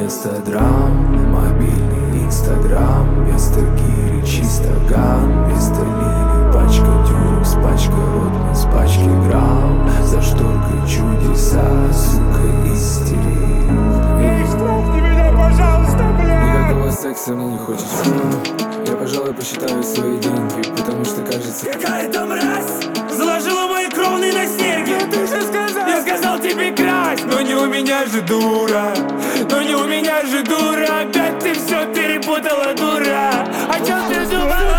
вместо драм, мобильный инстаграм, вместо гири чисто ган, вместо лили пачка дюрекс, пачка ротман, пачки грамм, за шторкой чудеса, сука, истерик. Эй, штрафни меня, пожалуйста, блядь! Никакого секса мне не хочется. Я, пожалуй, посчитаю свои деньги, потому что кажется, Какая-то мразь заложила мои кровные на серьги. Ты же сказал! Я сказал тебе красть, но не у меня же дура. Но не у меня же дура. Опять ты все перепутала, дура. О чем ты думала?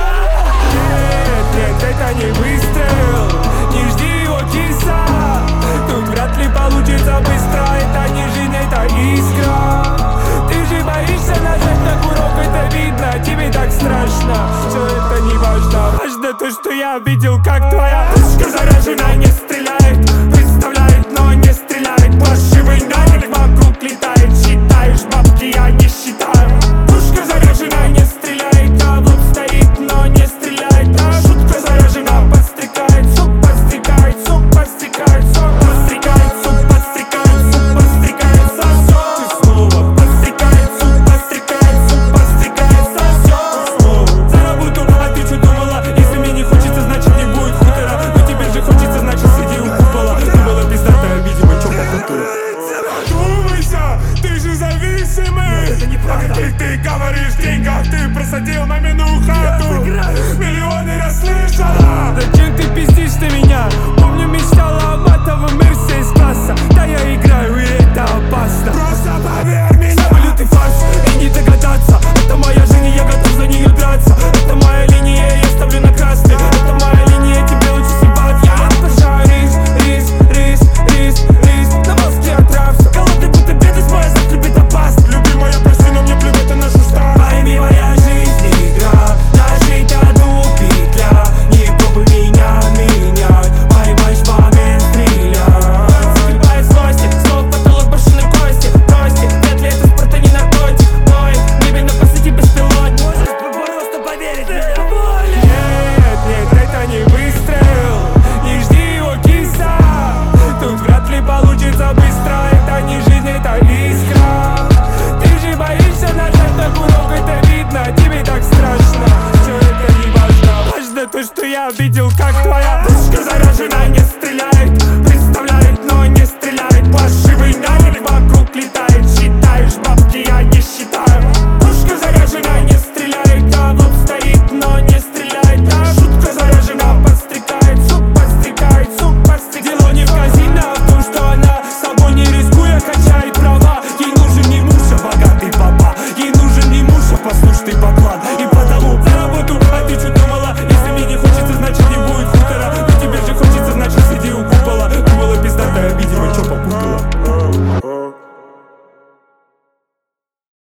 Нет, нет, это не выстрел. Не жди его, киса. Тут вряд ли получится быстро. Это не жизнь, это искра. Ты же боишься нажать на курок, это видно. Тебе так страшно, все это не важно. Важно то, что я видел, как твоя пушка заражена. Не стреляет, представляет, но не стреляет. Паршивый навык вокруг летает. Считаешь бабки, я не считаю. Пушка заражена, не стреляет. А вот стоит, но не стреляет. А шутка заражена, подстрекает. Сук подстрекает, сук подстрекает. Сук подстрекает, сук подстрекает. Сук подстрекает, сосет. Ты снова подстрекает, сук подстрекает. Сук подстрекает, сосет. Снова за работу, а ты что думала? Если мне не хочется, значит не будет хутора. Но тебе же хочется, значит сиди у купола. Ты была пиздатая, видимо, чё по культуре. Думайся, ты же зависимый. Это неправда. Ты говоришь в деньгах, ты просадил мамину хату. Миллионы расслышала. Зачем ты пиздишь на меня? Помню, мечтала о матовом Мерсе из класса. Да я играю, и это опасно. Просто поверь мне. Самолет фарс, и не догадаться. Это моя жизнь, и я готов за нее драться. Это моя линия, я ставлю на красный. Это моя линия, тебе лучше съебаться. Я обожаю рис, рис, рис, рис, рис. На мозге отрався. Голодный будто бедность, моя завтра любит опасно. Любимая, прости, но мне плевать на нашу старость. Пойми, моя жизнь игра. Нажить одну петля. Не пробуй меня менять. Поймаешь в момент стреляй. Загибая злости, снова потолок башенной кости. Бросьте, вряд ли это спорт, а не наркотик. Ноет, небе на посаде беспилотник. Можешь просто поверить в меня. Нет, нет, это не выстрел. Не жди его, киса. Тут вряд ли получится быстро. Это не жизнь, это искра. Ты же боишься нажать на курок, это видно. Тебе так страшно, все это не важно. Важно то, что я видел, как твоя пушка заражена, не стреляет.